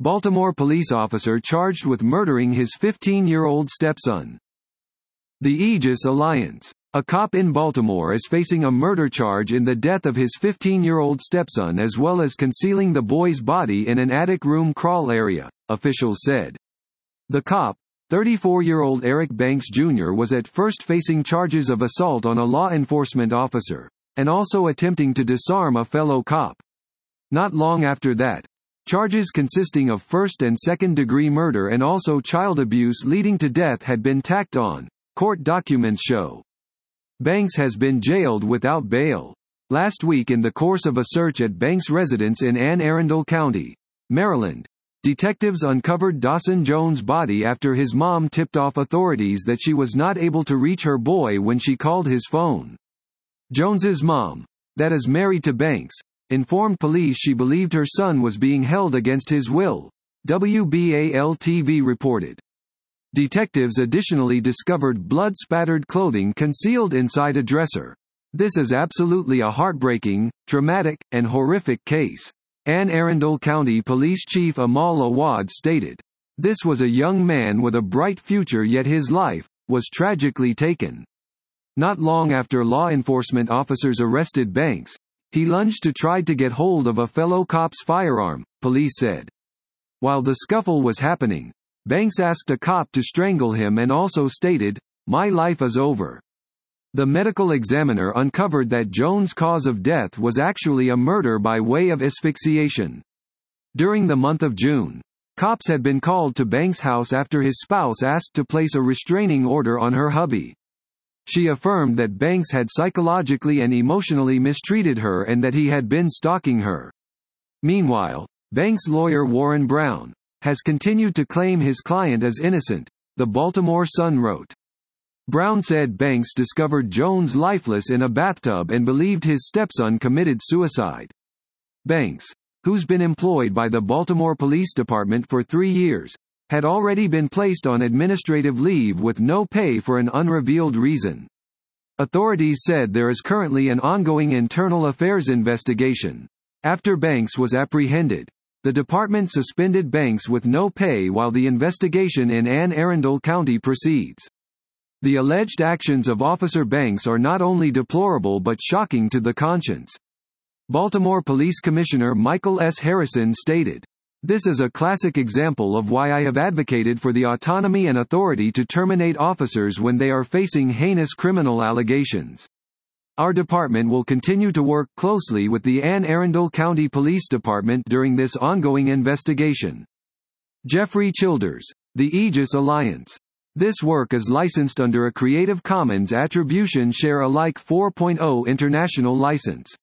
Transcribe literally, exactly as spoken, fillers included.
Baltimore police officer charged with murdering his fifteen-year-old stepson. The Aegis Alliance. A cop in Baltimore is facing a murder charge in the death of his fifteen-year-old stepson as well as concealing the boy's body in an attic room crawl area, officials said. The cop, thirty-four-year-old Eric Banks Junior was at first facing charges of assault on a law enforcement officer, and also attempting to disarm a fellow cop. Not long after that, charges consisting of first and second-degree murder and also child abuse leading to death had been tacked on, court documents show. Banks has been jailed without bail. Last week in the course of a search at Banks' residence in Anne Arundel County, Maryland, detectives uncovered Dawson Jones' body after his mom tipped off authorities that she was not able to reach her boy when she called his phone. Jones's mom, that is married to Banks, informed police she believed her son was being held against his will, W B A L T V reported. Detectives additionally discovered blood-spattered clothing concealed inside a dresser. This is absolutely a heartbreaking, traumatic, and horrific case, Anne Arundel County Police Chief Amal Awad stated. This was a young man with a bright future, yet his life was tragically taken. Not long after law enforcement officers arrested Banks, he lunged to try to get hold of a fellow cop's firearm, police said. While the scuffle was happening, Banks asked a cop to strangle him and also stated, "My life is over." The medical examiner uncovered that Jones' cause of death was actually a murder by way of asphyxiation. During the month of June, cops had been called to Banks' house after his spouse asked to place a restraining order on her hubby. She affirmed that Banks had psychologically and emotionally mistreated her and that he had been stalking her. Meanwhile, Banks' lawyer Warren Brown has continued to claim his client is innocent, the Baltimore Sun wrote. Brown said Banks discovered Jones lifeless in a bathtub and believed his stepson committed suicide. Banks, who's been employed by the Baltimore Police Department for three years, had already been placed on administrative leave with no pay for an unrevealed reason. Authorities said there is currently an ongoing internal affairs investigation. After Banks was apprehended, the department suspended Banks with no pay while the investigation in Anne Arundel County proceeds. The alleged actions of Officer Banks are not only deplorable but shocking to the conscience. Baltimore Police Commissioner Michael S. Harrison stated, "This is a classic example of why I have advocated for the autonomy and authority to terminate officers when they are facing heinous criminal allegations. Our department will continue to work closely with the Anne Arundel County Police Department during this ongoing investigation." Jeffrey Childers, The Aegis Alliance. This work is licensed under a Creative Commons Attribution Share Alike four point oh international license.